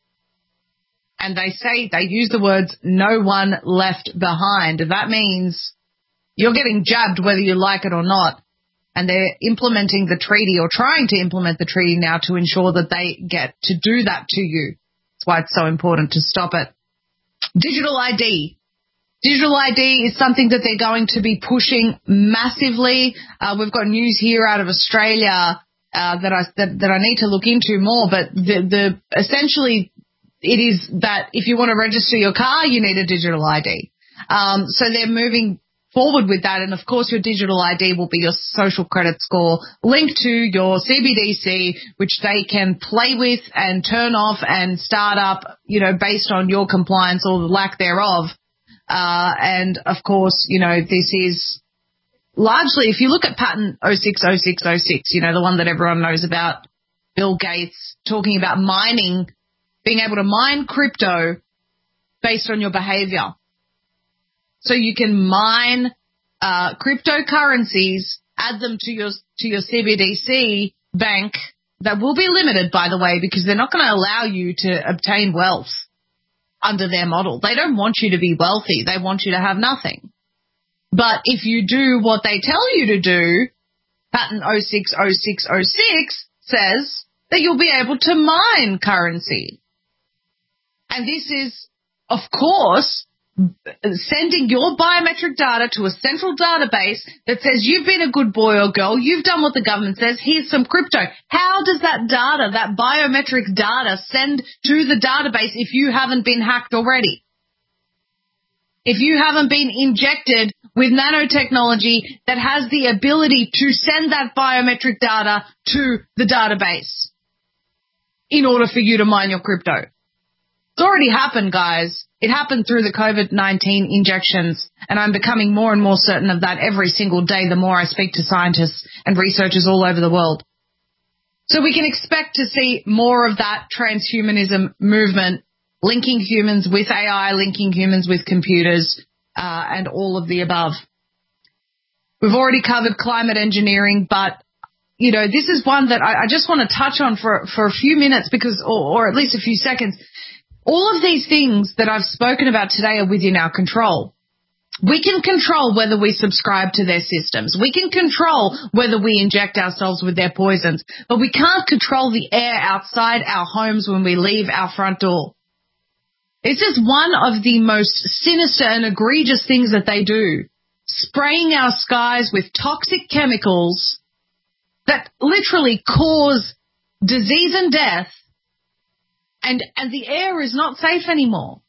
[SPEAKER 2] And they say, they use the words, no one left behind. That means you're getting jabbed whether you like it or not. And they're implementing the treaty, or trying to implement the treaty now, to ensure that they get to do that to you. That's why it's so important to stop it. Digital I D. Digital I D is something that they're going to be pushing massively. Uh, we've got news here out of Australia uh, that I that, that I need to look into more. But the, the essentially it is that if you want to register your car, you need a digital I D. Um, so they're moving forward with that, and of course your digital I D will be your social credit score linked to your C B D C, which they can play with and turn off and start up, you know, based on your compliance or the lack thereof. Uh, and of course, you know, this is largely, if you look at patent oh six oh six oh six, you know, the one that everyone knows about, Bill Gates talking about mining, being able to mine crypto based on your behavior. So you can mine uh, cryptocurrencies, add them to your to your C B D C bank. That will be limited, by the way, because they're not going to allow you to obtain wealth under their model. They don't want you to be wealthy. They want you to have nothing. But if you do what they tell you to do, patent oh six oh six oh six says that you'll be able to mine currency. And this is, of course, sending your biometric data to a central database that says you've been a good boy or girl, you've done what the government says, here's some crypto. How does that data, that biometric data, send to the database if you haven't been hacked already? If you haven't been injected with nanotechnology that has the ability to send that biometric data to the database in order for you to mine your crypto. It's already happened, guys. It happened through the COVID nineteen injections, and I'm becoming more and more certain of that every single day the more I speak to scientists and researchers all over the world. So we can expect to see more of that transhumanism movement, linking humans with A I, linking humans with computers, uh, and all of the above. We've already covered climate engineering, but, you know, this is one that I, I just want to touch on for, for a few minutes because, or, or at least a few seconds. All of these things that I've spoken about today are within our control. We can control whether we subscribe to their systems. We can control whether we inject ourselves with their poisons, but we can't control the air outside our homes when we leave our front door. This is one of the most sinister and egregious things that they do, spraying our skies with toxic chemicals that literally cause disease and death, and, and the air is not safe anymore.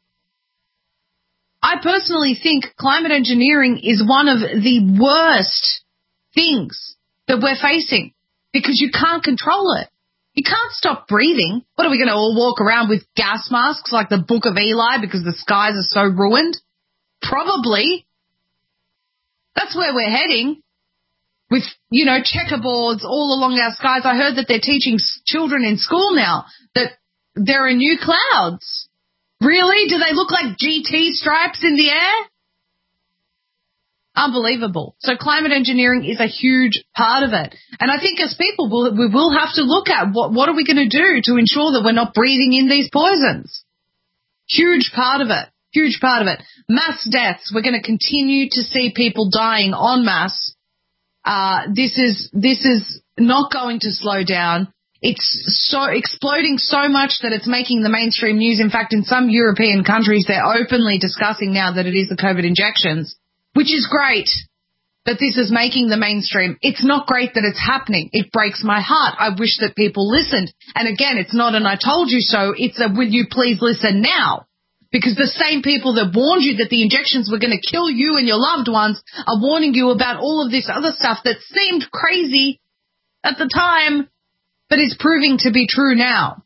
[SPEAKER 2] I personally think climate engineering is one of the worst things that we're facing because you can't control it. You can't stop breathing. What, are we going to all walk around with gas masks like the Book of Eli because the skies are so ruined? Probably. That's where we're heading. With, you know, checkerboards all along our skies. I heard that they're teaching children in school now that there are new clouds. Really? Do they look like G T stripes in the air? Unbelievable. So climate engineering is a huge part of it. And I think as people, we'll, we will have to look at what, what are we going to do to ensure that we're not breathing in these poisons. Huge part of it. Huge part of it. Mass deaths. We're going to continue to see people dying en masse. Uh, this is, this is not going to slow down. It's so exploding so much that it's making the mainstream news. In fact, in some European countries, they're openly discussing now that it is the COVID injections, which is great that this is making the mainstream. It's not great that it's happening. It breaks my heart. I wish that people listened. And again, it's not an I told you so. It's a will you please listen now? Because the same people that warned you that the injections were going to kill you and your loved ones are warning you about all of this other stuff that seemed crazy at the time, but is proving to be true now.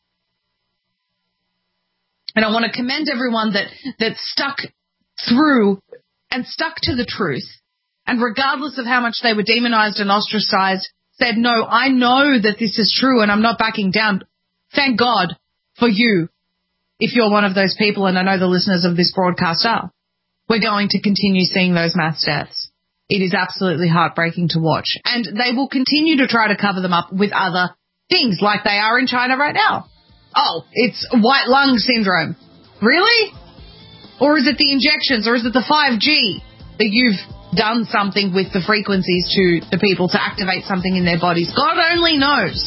[SPEAKER 2] And I want to commend everyone that, that stuck through and stuck to the truth. And regardless of how much they were demonized and ostracized, said, no, I know that this is true and I'm not backing down. Thank God for you. If you're one of those people, and I know the listeners of this broadcast are, we're going to continue seeing those mass deaths. It is absolutely heartbreaking to watch. And they will continue to try to cover them up with other things like they are in China right now. Oh, it's white lung syndrome. Really? Or is it the injections? Or is it the five G that you've done something with the frequencies to the people to activate something in their bodies? God only knows.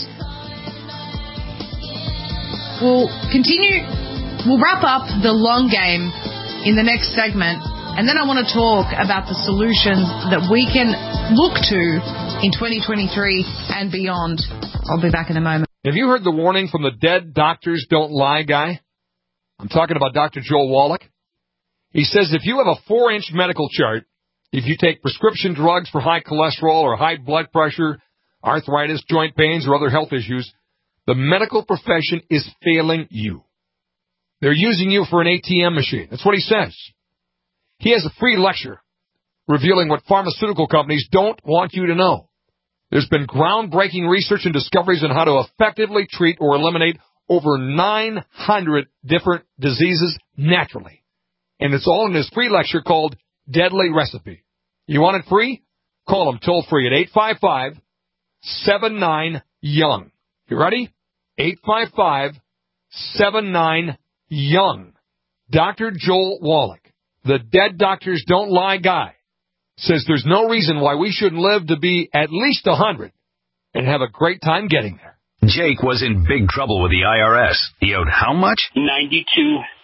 [SPEAKER 2] We'll continue. We'll wrap up the long game in the next segment, and then I want to talk about the solutions that we can look to in twenty twenty-three and beyond. I'll be back in a moment.
[SPEAKER 16] Have you heard the warning from the Dead Doctors Don't Lie guy? I'm talking about Doctor Joel Wallach. He says if you have a four-inch medical chart, if you take prescription drugs for high cholesterol or high blood pressure, arthritis, joint pains, or other health issues, the medical profession is failing you. They're using you for an A T M machine. That's what he says. He has a free lecture revealing what pharmaceutical companies don't want you to know. There's been groundbreaking research and discoveries on how to effectively treat or eliminate over nine hundred different diseases naturally. And it's all in his free lecture called Deadly Recipe. You want it free? Call him toll free at eight five five, seven nine, young. You ready? eight five five, seven nine, young. Doctor Joel Wallach, the Dead Doctors Don't Lie guy, says there's no reason why we shouldn't live to be at least one hundred and have a great time getting there.
[SPEAKER 4] Jake was in big trouble with the I R S. He owed how much?
[SPEAKER 5] ninety-two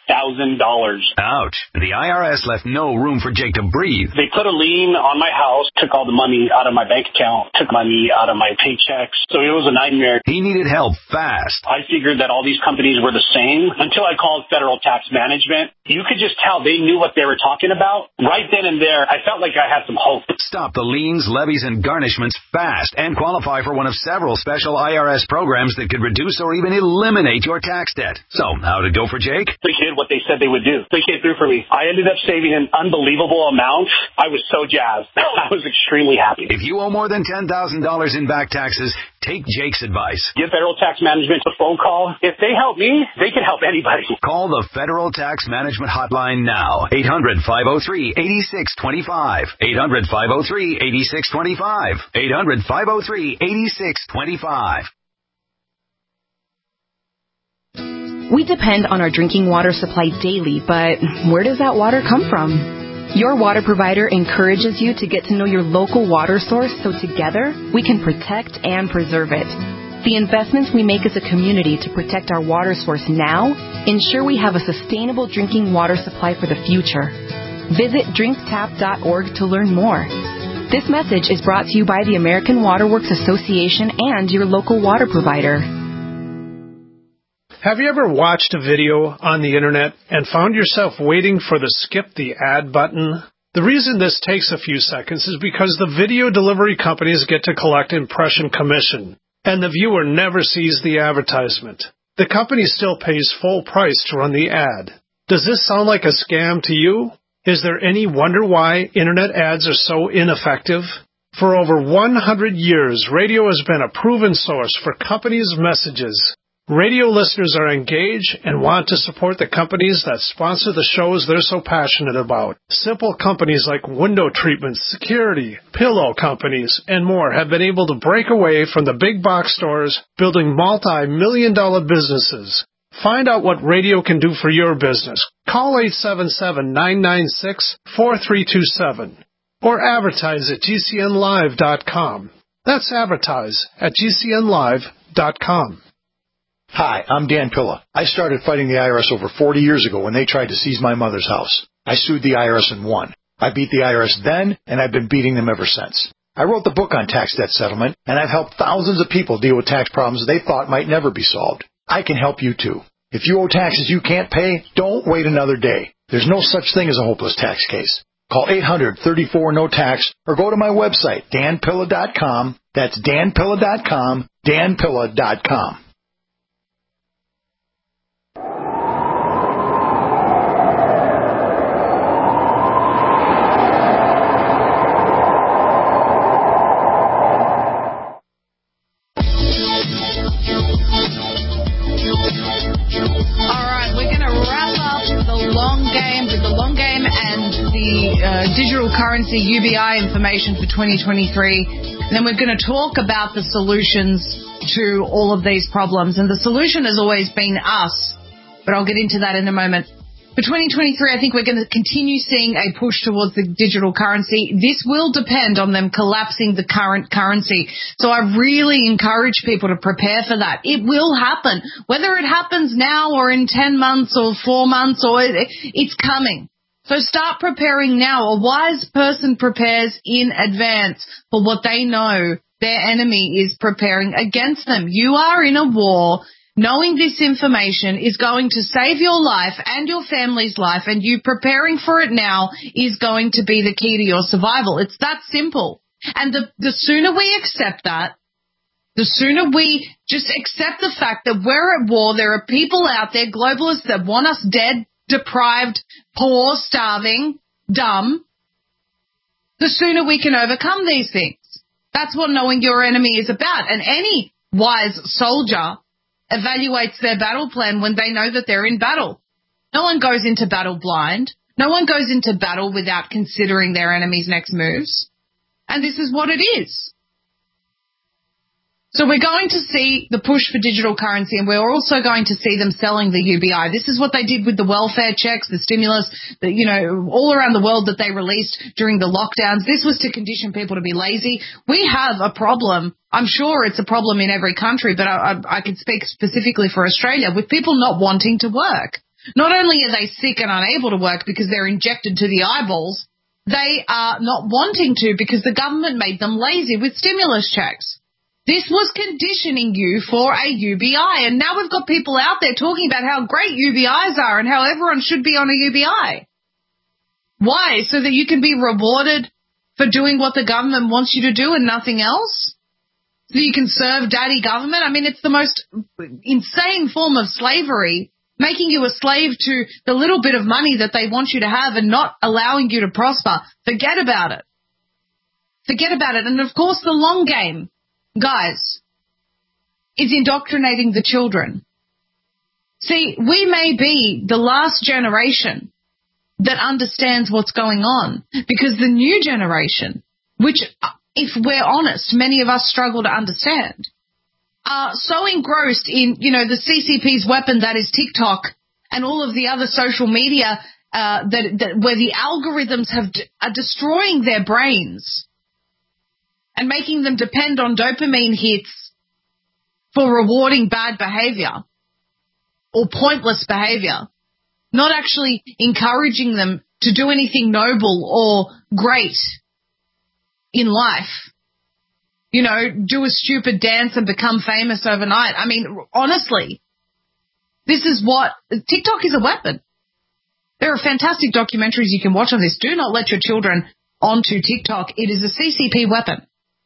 [SPEAKER 5] thousand dollars.
[SPEAKER 4] Ouch. The I R S left no room for Jake to breathe.
[SPEAKER 5] They put a lien on my house, took all the money out of my bank account, took money out of my paychecks. So it was a nightmare.
[SPEAKER 4] He needed help fast.
[SPEAKER 5] I figured that all these companies were the same until I called Federal Tax Management. You could just tell they knew what they were talking about. Right then and there, I felt like I had some hope.
[SPEAKER 4] Stop the liens, levies, and garnishments fast and qualify for one of several special I R S programs that could reduce or even eliminate your tax debt. So, how'd it go for Jake?
[SPEAKER 5] They did what they said they would do. They came through for me. I ended up saving an unbelievable amount. I was so jazzed. I was extremely happy.
[SPEAKER 4] If you owe more than ten thousand dollars in back taxes, take Jake's advice.
[SPEAKER 5] Give Federal Tax Management a phone call. If they help me, they can help anybody.
[SPEAKER 4] Call the Federal Tax Management Hotline now. eight hundred, five oh three, eight six two five. eight hundred, five oh three, eight six two five. eight hundred, five oh three, eight six two five.
[SPEAKER 1] We depend on our drinking water supply daily, but where does that water come from? Your water provider encourages you to get to know your local water source so together we can protect and preserve it. The investments we make as a community to protect our water source now ensure we have a sustainable drinking water supply for the future. Visit drink tap dot org to learn more. This message is brought to you by the American Water Works Association and your local water provider.
[SPEAKER 17] Have you ever watched a video on the internet and found yourself waiting for the skip the ad button? The reason this takes a few seconds is because the video delivery companies get to collect impression commission, and the viewer never sees the advertisement. The company still pays full price to run the ad. Does this sound like a scam to you? Is there any wonder why internet ads are so ineffective? For over one hundred years, radio has been a proven source for companies' messages. Radio listeners are engaged and want to support the companies that sponsor the shows they're so passionate about. Simple companies like window treatments, security, pillow companies, and more have been able to break away from the big box stores, building multi-million dollar businesses. Find out what radio can do for your business. Call eight seven seven, nine nine six, four three two seven or advertise at G C N live dot com. That's advertise at G C N live dot com.
[SPEAKER 18] Hi, I'm Dan Pilla. I started fighting the I R S over forty years ago when they tried to seize my mother's house. I sued the I R S and won. I beat the I R S then, and I've been beating them ever since. I wrote the book on tax debt settlement, and I've helped thousands of people deal with tax problems they thought might never be solved. I can help you too. If you owe taxes you can't pay, don't wait another day. There's no such thing as a hopeless tax case. Call eight hundred, thirty-four, no tax or go to my website, dan pilla dot com. That's dan pilla dot com, dan pilla dot com.
[SPEAKER 2] Digital currency U B I information for twenty twenty-three. And then we're going to talk about the solutions to all of these problems. And the solution has always been us, but I'll get into that in a moment. For twenty twenty-three, I think we're going to continue seeing a push towards the digital currency. This will depend on them collapsing the current currency. So I really encourage people to prepare for that. It will happen. Whether it happens now or in ten months or four months, or it, it's coming. So start preparing now. A wise person prepares in advance for what they know their enemy is preparing against them. You are in a war. Knowing this information is going to save your life and your family's life, and you preparing for it now is going to be the key to your survival. It's that simple. And the, the sooner we accept that, the sooner we just accept the fact that we're at war, there are people out there, globalists, that want us dead, deprived, poor, starving, dumb, the sooner we can overcome these things. That's what knowing your enemy is about. And any wise soldier evaluates their battle plan when they know that they're in battle. No one goes into battle blind. No one goes into battle without considering their enemy's next moves. And this is what it is. So we're going to see the push for digital currency, and we're also going to see them selling the U B I. This is what they did with the welfare checks, the stimulus, the, you know, all around the world that they released during the lockdowns. This was to condition people to be lazy. We have a problem. I'm sure it's a problem in every country, but I, I, I can speak specifically for Australia with people not wanting to work. Not only are they sick and unable to work because they're injected to the eyeballs, they are not wanting to because the government made them lazy with stimulus checks. This was conditioning you for a U B I, and now we've got people out there talking about how great U B Is are and how everyone should be on a U B I. Why? So that you can be rewarded for doing what the government wants you to do and nothing else? So you can serve daddy government? I mean, it's the most insane form of slavery, making you a slave to the little bit of money that they want you to have and not allowing you to prosper. Forget about it. Forget about it. And, of course, the long game, guys, is indoctrinating the children. See, we may be the last generation that understands what's going on because the new generation, which, if we're honest, many of us struggle to understand, are so engrossed in, you know, the C C P's weapon that is TikTok and all of the other social media uh, that, that where the algorithms have are destroying their brains and making them depend on dopamine hits for rewarding bad behavior or pointless behavior, not actually encouraging them to do anything noble or great in life. You know, do a stupid dance and become famous overnight. I mean, honestly, this is what TikTok is a weapon. There are fantastic documentaries you can watch on this. Do not let your children onto TikTok. It is a C C P weapon.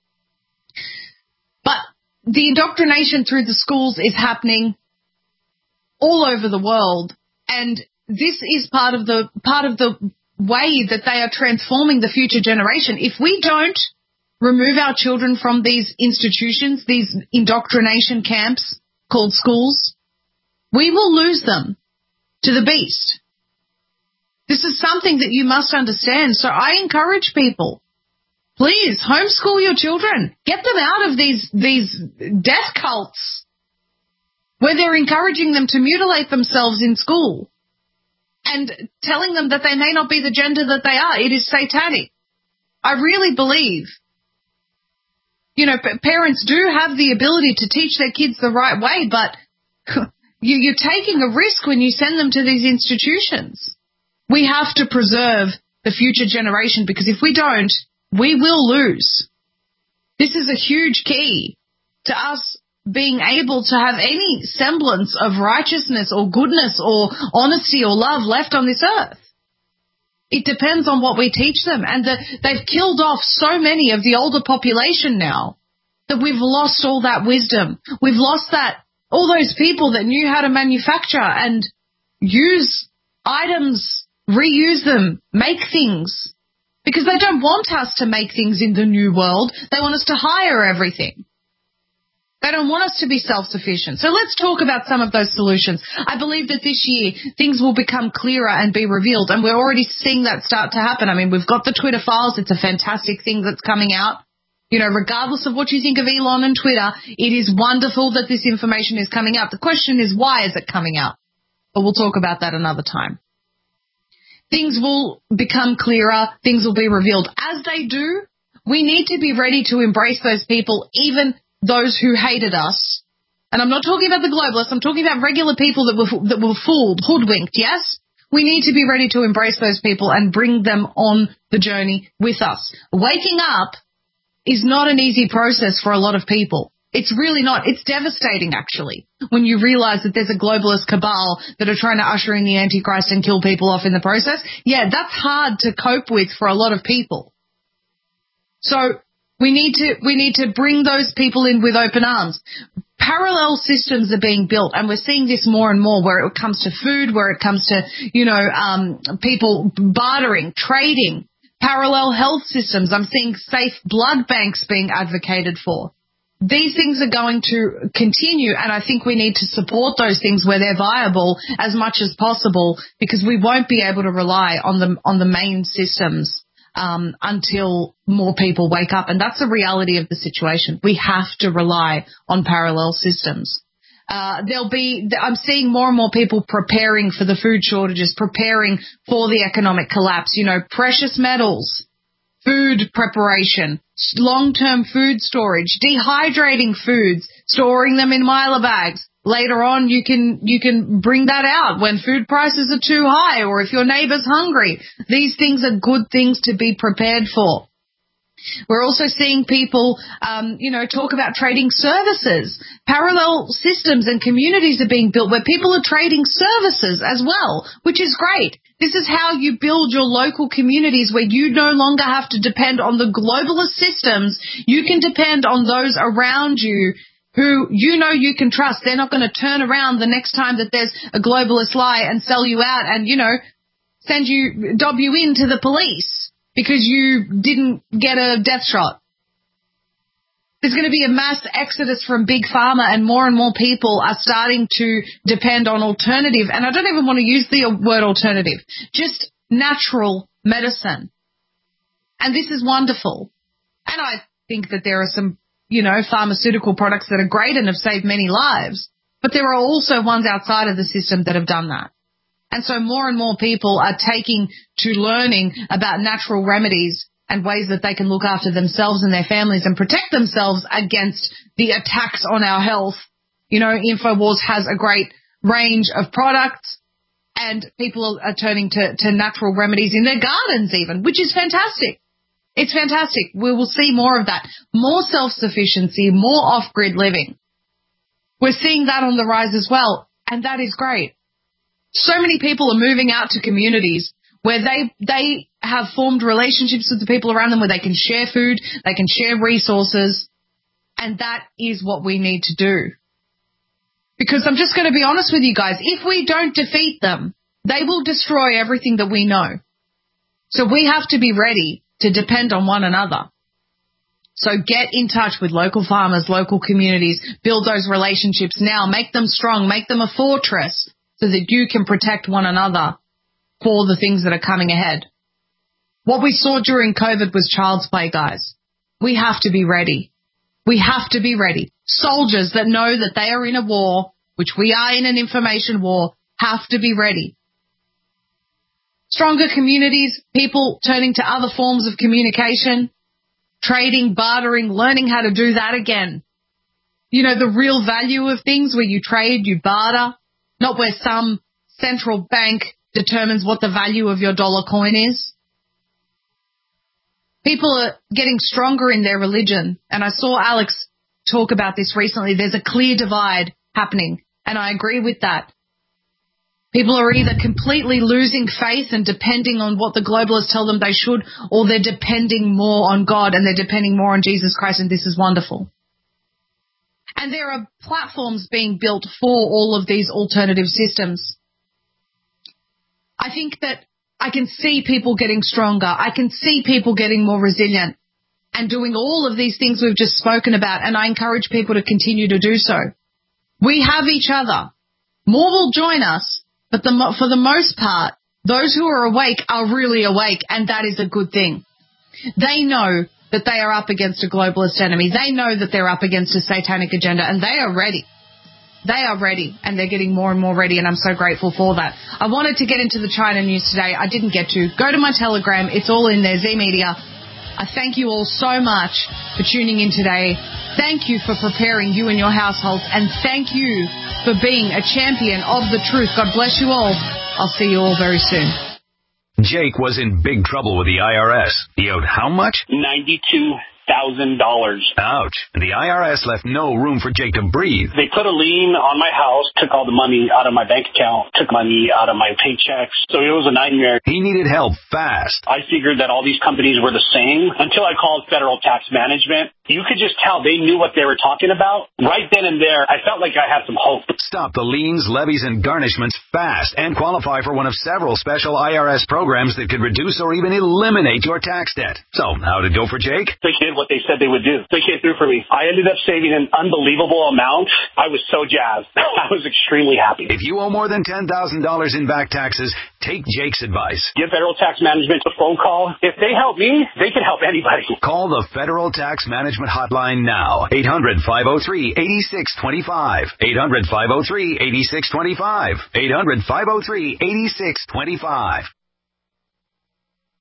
[SPEAKER 2] But the indoctrination through the schools is happening all over the world, and this is part of the part of the way that they are transforming the future generation. If we don't remove our children from these institutions, these indoctrination camps called schools, we will lose them to the beast. This is something that you must understand. So I encourage people, please homeschool your children. Get them out of these, these death cults where they're encouraging them to mutilate themselves in school and telling them that they may not be the gender that they are. It is satanic. I really believe, you know, p- parents do have the ability to teach their kids the right way, but you, you're taking a risk when you send them to these institutions. We have to preserve the future generation because if we don't, we will lose. This is a huge key to us being able to have any semblance of righteousness or goodness or honesty or love left on this earth. It depends on what we teach them. And the, they've killed off so many of the older population now that we've lost all that wisdom. We've lost that, all those people that knew how to manufacture and use items, reuse them, make things. Because they don't want us to make things in the new world. They want us to hire everything. They don't want us to be self-sufficient. So let's talk about some of those solutions. I believe that this year things will become clearer and be revealed, and we're already seeing that start to happen. I mean, we've got the Twitter files. It's a fantastic thing that's coming out. You know, regardless of what you think of Elon and Twitter, it is wonderful that this information is coming out. The question is, why is it coming out? But we'll talk about that another time. Things will become clearer. Things will be revealed. As they do, we need to be ready to embrace those people, even those who hated us. And I'm not talking about the globalists. I'm talking about regular people that were that were fooled, hoodwinked, yes? We need to be ready to embrace those people and bring them on the journey with us. Waking up is not an easy process for a lot of people. It's really not. It's devastating, actually, when you realize that there's a globalist cabal that are trying to usher in the Antichrist and kill people off in the process. Yeah, that's hard to cope with for a lot of people. So we need to we need to bring those people in with open arms. Parallel systems are being built, and we're seeing this more and more where it comes to food, where it comes to, you know, um, people bartering, trading, parallel health systems. I'm seeing safe blood banks being advocated for. These things are going to continue, and I think we need to support those things where they're viable as much as possible, because we won't be able to rely on the on the main systems um, until more people wake up. And that's the reality of the situation. We have to rely on parallel systems. Uh, there'll be, I'm seeing more and more people preparing for the food shortages, preparing for the economic collapse. You know, precious metals, food preparation, long-term food storage, dehydrating foods, storing them in Mylar bags, later on you can you can bring that out when food prices are too high or if your neighbor's hungry. These things are good things to be prepared for. We're also seeing people, um, you know, talk about trading services. Parallel systems and communities are being built where people are trading services as well, which is great. This is how you build your local communities where you no longer have to depend on the globalist systems. You can depend on those around you who you know you can trust. They're not going to turn around the next time that there's a globalist lie and sell you out and, you know, send you, dob you in to the police because you didn't get a death shot. There's going to be a mass exodus from big pharma and more and more people are starting to depend on alternative. And I don't even want to use the word alternative, just natural medicine. And this is wonderful. And I think that there are some, you know, pharmaceutical products that are great and have saved many lives. But there are also ones outside of the system that have done that. And so more and more people are taking to learning about natural remedies and ways that they can look after themselves and their families and protect themselves against the attacks on our health. You know, InfoWars has a great range of products and people are turning to, to natural remedies in their gardens even, which is fantastic. It's fantastic. We will see more of that. More self-sufficiency, more off-grid living. We're seeing that on the rise as well, and that is great. So many people are moving out to communities where they they have formed relationships with the people around them where they can share food, they can share resources, and that is what we need to do. Because I'm just going to be honest with you guys, if we don't defeat them, they will destroy everything that we know. So we have to be ready to depend on one another. So get in touch with local farmers, local communities, build those relationships now, make them strong, make them a fortress so that you can protect one another for the things that are coming ahead. What we saw during COVID was child's play, guys. We have to be ready. We have to be ready. Soldiers that know that they are in a war, which we are in an information war, have to be ready. Stronger communities, people turning to other forms of communication, trading, bartering, learning how to do that again. You know, the real value of things where you trade, you barter, not where some central bank determines what the value of your dollar coin is. People are getting stronger in their religion, and I saw Alex talk about this recently. There's a clear divide happening, and I agree with that. People are either completely losing faith and depending on what the globalists tell them they should, or they're depending more on God and they're depending more on Jesus Christ, and this is wonderful. And there are platforms being built for all of these alternative systems. I think that I can see people getting stronger. I can see people getting more resilient and doing all of these things we've just spoken about, and I encourage people to continue to do so. We have each other. More will join us. But the, for the most part, those who are awake are really awake, and that is a good thing. They know that they are up against a globalist enemy. They know that they're up against a satanic agenda, and they are ready. They are ready, and they're getting more and more ready, and I'm so grateful for that. I wanted to get into the China news today. I didn't get to. Go to my Telegram. It's all in there, Z Media. I thank you all so much for tuning in today. Thank you for preparing you and your households, and thank you for being a champion of the truth. God bless you all. I'll see you all very soon.
[SPEAKER 4] Jake was in big trouble with the I R S. He owed how much?
[SPEAKER 5] ninety-two thousand dollars.
[SPEAKER 4] Ouch. The I R S left no room for Jake to breathe.
[SPEAKER 5] They put a lien on my house, took all the money out of my bank account, took money out of my paychecks. So it was a nightmare.
[SPEAKER 4] He needed help fast.
[SPEAKER 5] I figured that all these companies were the same until I called Federal Tax Management. You could just tell they knew what they were talking about. Right then and there, I felt like I had some hope.
[SPEAKER 4] Stop the liens, levies, and garnishments fast and qualify for one of several special I R S programs that could reduce or even eliminate your tax debt. So, how'd it go for Jake?
[SPEAKER 5] They did what they said they would do. They came through for me. I ended up saving an unbelievable amount. I was so jazzed. I was extremely happy.
[SPEAKER 4] If you owe more than ten thousand dollars in back taxes, take Jake's advice.
[SPEAKER 5] Give Federal Tax Management a phone call. If they help me, they can help anybody.
[SPEAKER 4] Call the Federal Tax Management Hotline now. eight hundred, five oh three, eight six two five. eight hundred, five oh three, eight six two five. eight hundred, five oh three, eight six two five.